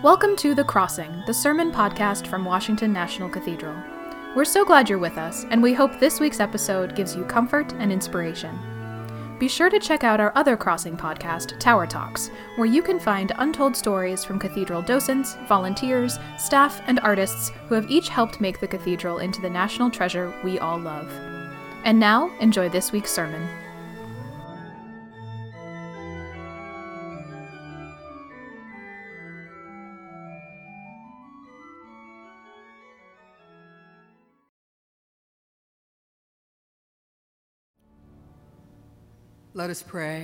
Welcome to The Crossing, the sermon podcast from Washington National Cathedral. We're so glad you're with us, and we hope this week's episode gives you comfort and inspiration. Be sure to check out our other Crossing podcast, Tower Talks, where you can find untold stories from cathedral docents, volunteers, staff, and artists who have each helped make the cathedral into the national treasure we all love. And now, enjoy this week's sermon. Let us pray.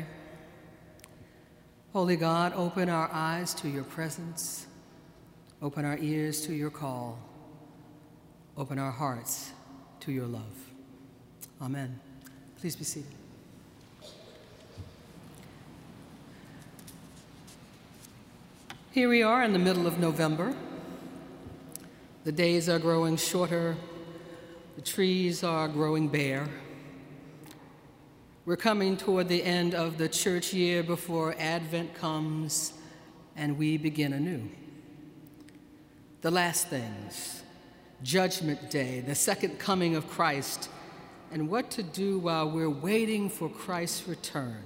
Holy God, open our eyes to your presence, open our ears to your call, open our hearts to your love. Amen. Please be seated. Here we are in the middle of November. The days are growing shorter, the trees are growing bare. We're coming toward the end of the church year before Advent comes and we begin anew. The last things, Judgment Day, the second coming of Christ, and what to do while we're waiting for Christ's return.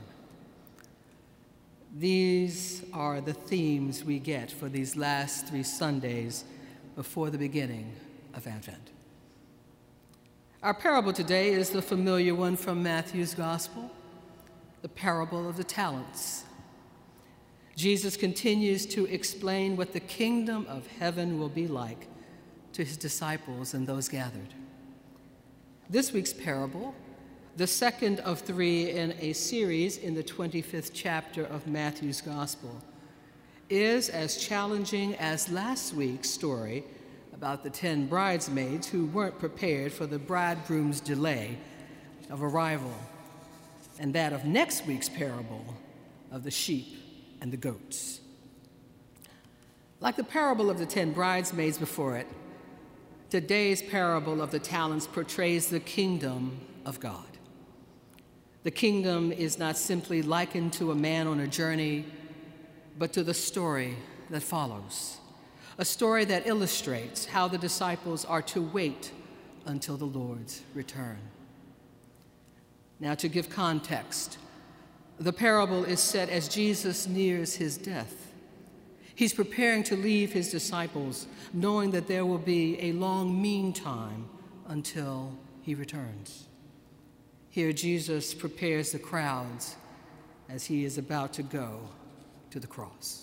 These are the themes we get for these last 3 Sundays before the beginning of Advent. Our parable today is the familiar one from Matthew's Gospel, the parable of the talents. Jesus continues to explain what the kingdom of heaven will be like to his disciples and those gathered. This week's parable, the second of 3 in a series in the 25th chapter of Matthew's Gospel, is as challenging as last week's story about the 10 bridesmaids who weren't prepared for the bridegroom's delay of arrival, and that of next week's parable of the sheep and the goats. Like the parable of the 10 bridesmaids before it, today's parable of the talents portrays the kingdom of God. The kingdom is not simply likened to a man on a journey, but to the story that follows. A story that illustrates how the disciples are to wait until the Lord's return. Now, to give context, the parable is set as Jesus nears his death. He's preparing to leave his disciples, knowing that there will be a long meantime until he returns. Here, Jesus prepares the crowds as he is about to go to the cross.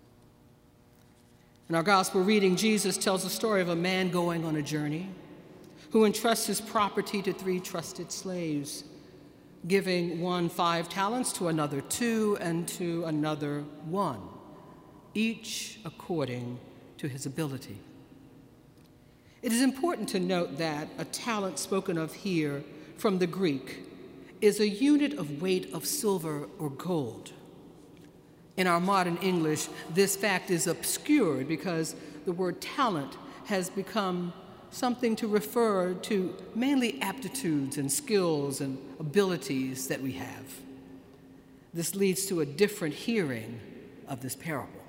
In our gospel reading, Jesus tells the story of a man going on a journey who entrusts his property to 3 trusted slaves, giving one 5 talents, to another 2, and to another 1, each according to his ability. It is important to note that a talent spoken of here from the Greek is a unit of weight of silver or gold. In our modern English, this fact is obscured because the word talent has become something to refer to mainly aptitudes and skills and abilities that we have. This leads to a different hearing of this parable.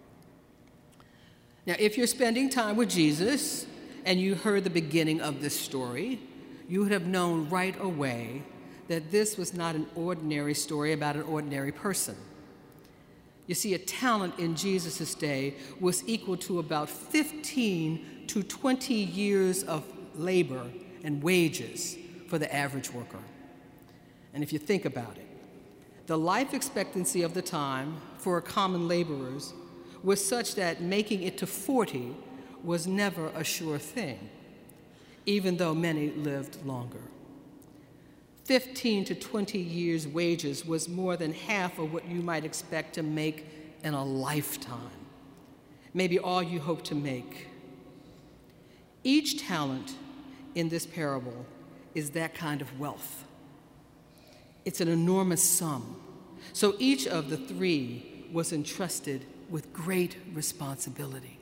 Now, if you're spending time with Jesus and you heard the beginning of this story, you would have known right away that this was not an ordinary story about an ordinary person. You see, a talent in Jesus' day was equal to about 15 to 20 years of labor and wages for the average worker. And if you think about it, the life expectancy of the time for common laborers was such that making it to 40 was never a sure thing, even though many lived longer. 15 to 20 years' wages was more than half of what you might expect to make in a lifetime, maybe all you hope to make. Each talent in this parable is that kind of wealth. It's an enormous sum. So each of the 3 was entrusted with great responsibility.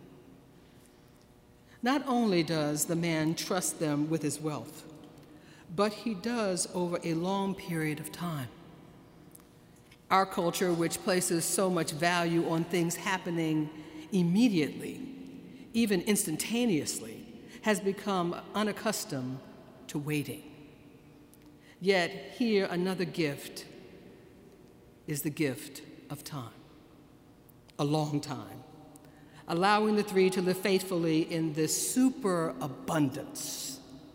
Not only does the man trust them with his wealth, but he does over a long period of time. Our culture, which places so much value on things happening immediately, even instantaneously, has become unaccustomed to waiting. Yet here another gift is the gift of time, a long time, allowing the three to live faithfully in this superabundance.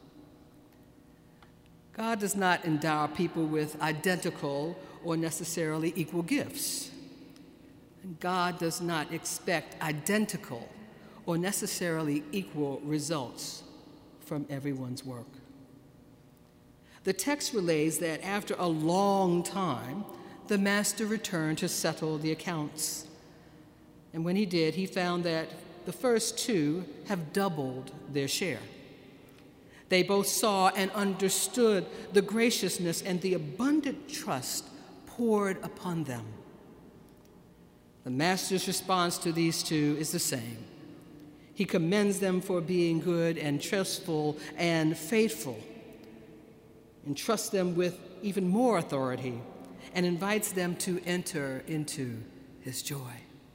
God does not endow people with identical or necessarily equal gifts. And God does not expect identical or necessarily equal results from everyone's work. The text relays that after a long time, the master returned to settle the accounts. And when he did, he found that the first two have doubled their share. They both saw and understood the graciousness and the abundant trust poured upon them. The master's response to these two is the same. He commends them for being good and trustful and faithful, entrusts them with even more authority, and invites them to enter into his joy.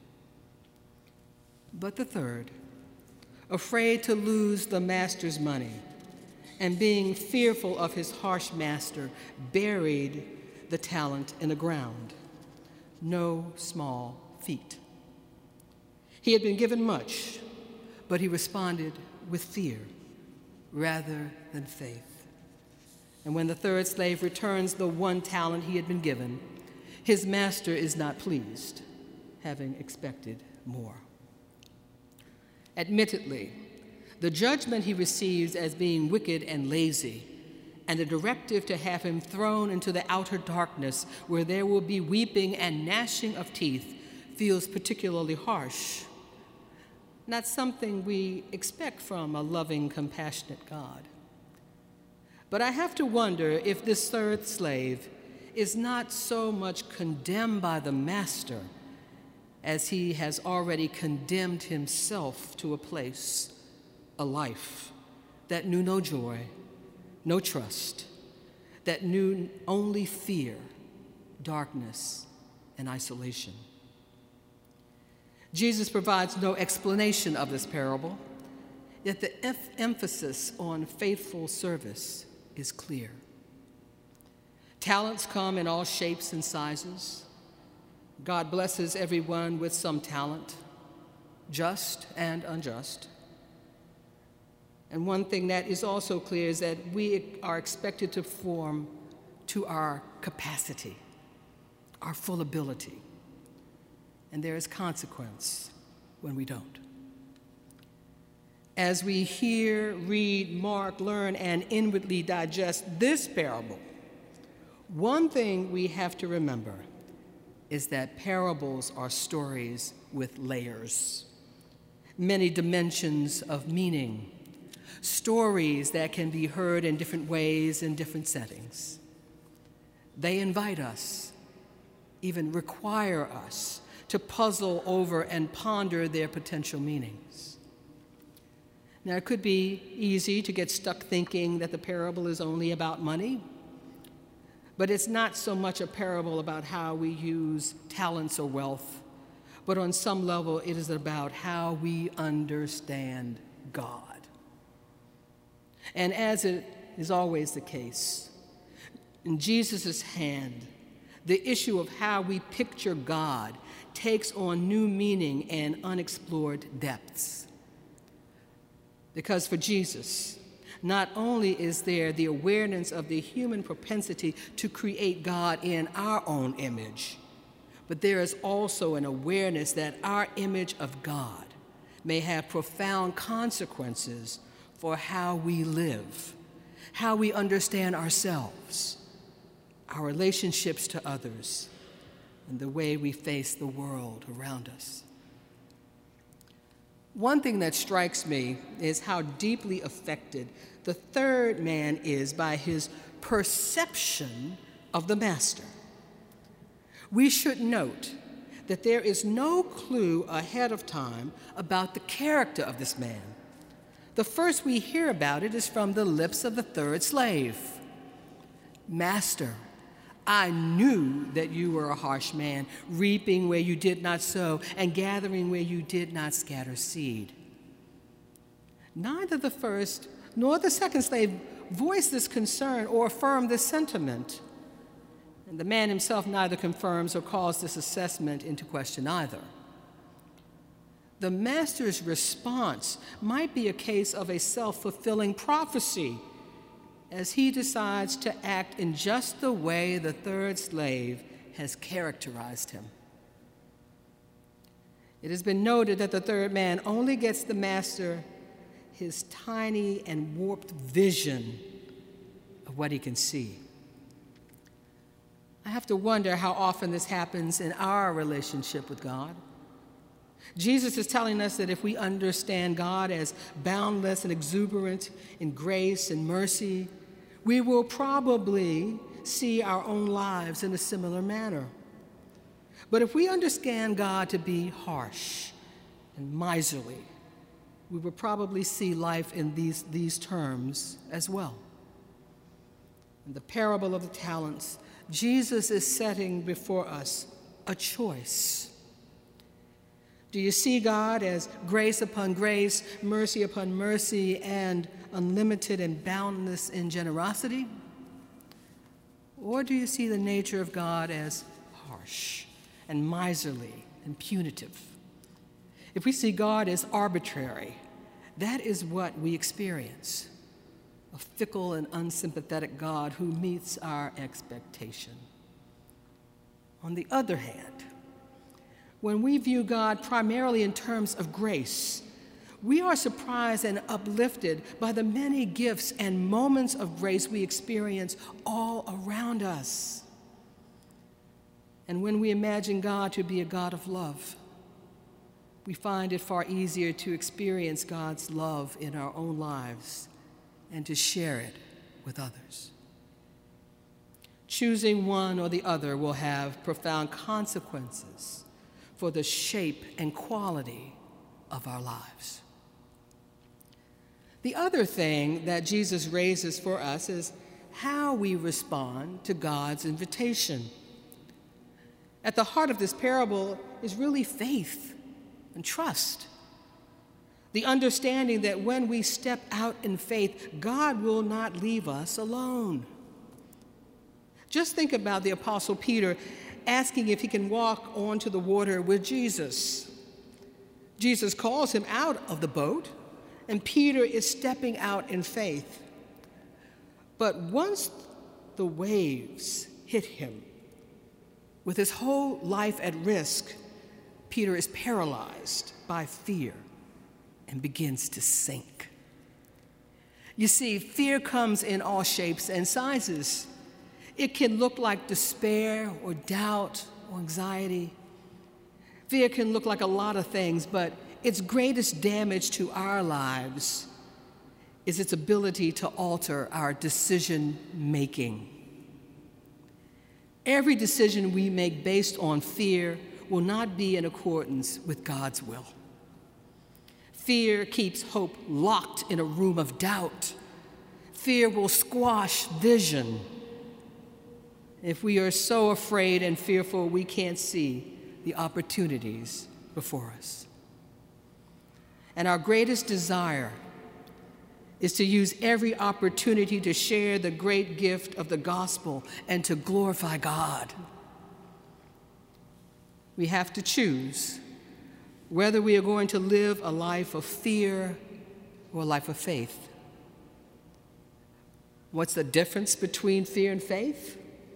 But the third, afraid to lose the master's money, and being fearful of his harsh master, buried the talent in the ground. No small feat. He had been given much, but he responded with fear rather than faith. And when the third slave returns the one talent he had been given, his master is not pleased, having expected more. Admittedly, the judgment he receives as being wicked and lazy, and the directive to have him thrown into the outer darkness where there will be weeping and gnashing of teeth, feels particularly harsh. Not something we expect from a loving, compassionate God. But I have to wonder if this third slave is not so much condemned by the master as he has already condemned himself to a place, a life that knew no joy, no trust, that knew only fear, darkness, and isolation. Jesus provides no explanation of this parable, yet the emphasis on faithful service is clear. Talents come in all shapes and sizes. God blesses everyone with some talent, just and unjust. And one thing that is also clear is that we are expected to perform to our capacity, our full ability. And there is consequence when we don't. As we hear, read, mark, learn, and inwardly digest this parable, one thing we have to remember is that parables are stories with layers, many dimensions of meaning, stories that can be heard in different ways in different settings. They invite us, even require us, to puzzle over and ponder their potential meanings. Now, it could be easy to get stuck thinking that the parable is only about money, but it's not so much a parable about how we use talents or wealth, but on some level it is about how we understand God. And as it is always the case, in Jesus' hand, the issue of how we picture God takes on new meaning and unexplored depths. Because for Jesus, not only is there the awareness of the human propensity to create God in our own image, but there is also an awareness that our image of God may have profound consequences for how we live, how we understand ourselves, our relationships to others, and the way we face the world around us. One thing that strikes me is how deeply affected the third man is by his perception of the master. We should note that there is no clue ahead of time about the character of this man. The first we hear about it is from the lips of the third slave. Master, I knew that you were a harsh man, reaping where you did not sow and gathering where you did not scatter seed. Neither the first nor the second slave voiced this concern or affirmed this sentiment. And the man himself neither confirms or calls this assessment into question either. The master's response might be a case of a self-fulfilling prophecy, as he decides to act in just the way the third slave has characterized him. It has been noted that the third man only gets the master his tiny and warped vision of what he can see. I have to wonder how often this happens in our relationship with God. Jesus is telling us that if we understand God as boundless and exuberant in grace and mercy, we will probably see our own lives in a similar manner. But if we understand God to be harsh and miserly, we will probably see life in these terms as well. In the parable of the talents, Jesus is setting before us a choice. Do you see God as grace upon grace, mercy upon mercy, and unlimited and boundless in generosity? Or do you see the nature of God as harsh and miserly and punitive? If we see God as arbitrary, that is what we experience, a fickle and unsympathetic God who meets our expectation. On the other hand, when we view God primarily in terms of grace, we are surprised and uplifted by the many gifts and moments of grace we experience all around us. And when we imagine God to be a God of love, we find it far easier to experience God's love in our own lives and to share it with others. Choosing one or the other will have profound consequences for the shape and quality of our lives. The other thing that Jesus raises for us is how we respond to God's invitation. At the heart of this parable is really faith and trust. The understanding that when we step out in faith, God will not leave us alone. Just think about the Apostle Peter asking if he can walk onto the water with Jesus. Jesus calls him out of the boat, and Peter is stepping out in faith. But once the waves hit him, with his whole life at risk, Peter is paralyzed by fear and begins to sink. You see, fear comes in all shapes and sizes. It can look like despair or doubt or anxiety. Fear can look like a lot of things, but its greatest damage to our lives is its ability to alter our decision-making. Every decision we make based on fear will not be in accordance with God's will. Fear keeps hope locked in a room of doubt. Fear will squash vision. If we are so afraid and fearful, we can't see the opportunities before us. And our greatest desire is to use every opportunity to share the great gift of the gospel and to glorify God. We have to choose whether we are going to live a life of fear or a life of faith. What's the difference between fear and faith?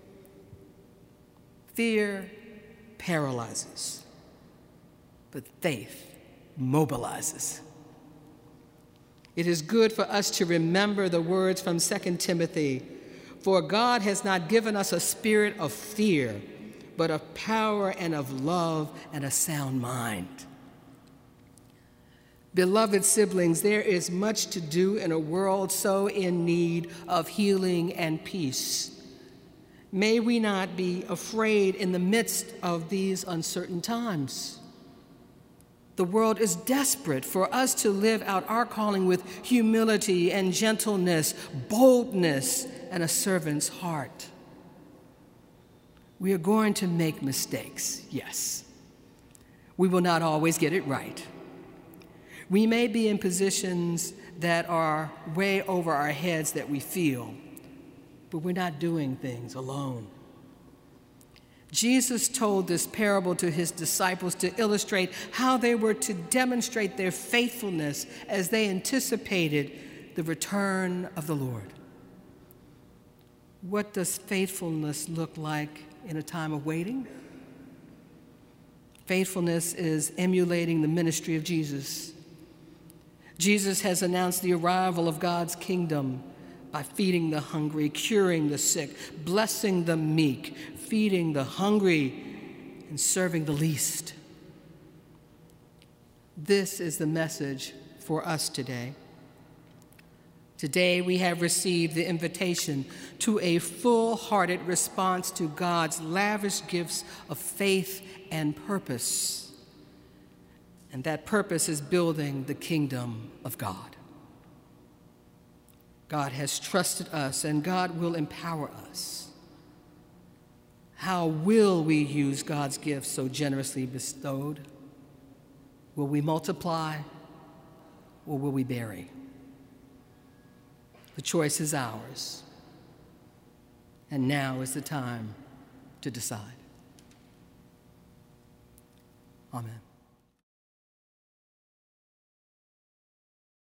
Fear paralyzes, but faith mobilizes. It is good for us to remember the words from 2 Timothy, "For God has not given us a spirit of fear, but of power and of love and a sound mind." Beloved siblings, there is much to do in a world so in need of healing and peace. May we not be afraid in the midst of these uncertain times. The world is desperate for us to live out our calling with humility and gentleness, boldness, and a servant's heart. We are going to make mistakes, yes. We will not always get it right. We may be in positions that are way over our heads that we feel, but we're not doing things alone. Jesus told this parable to his disciples to illustrate how they were to demonstrate their faithfulness as they anticipated the return of the Lord. What does faithfulness look like in a time of waiting? Faithfulness is emulating the ministry of Jesus. Jesus has announced the arrival of God's kingdom by feeding the hungry, curing the sick, blessing the meek, feeding the hungry, and serving the least. This is the message for us today. Today, we have received the invitation to a full-hearted response to God's lavish gifts of faith and purpose. And that purpose is building the kingdom of God. God has trusted us, and God will empower us. How will we use God's gifts so generously bestowed? Will we multiply, or will we bury? The choice is ours, and now is the time to decide. Amen.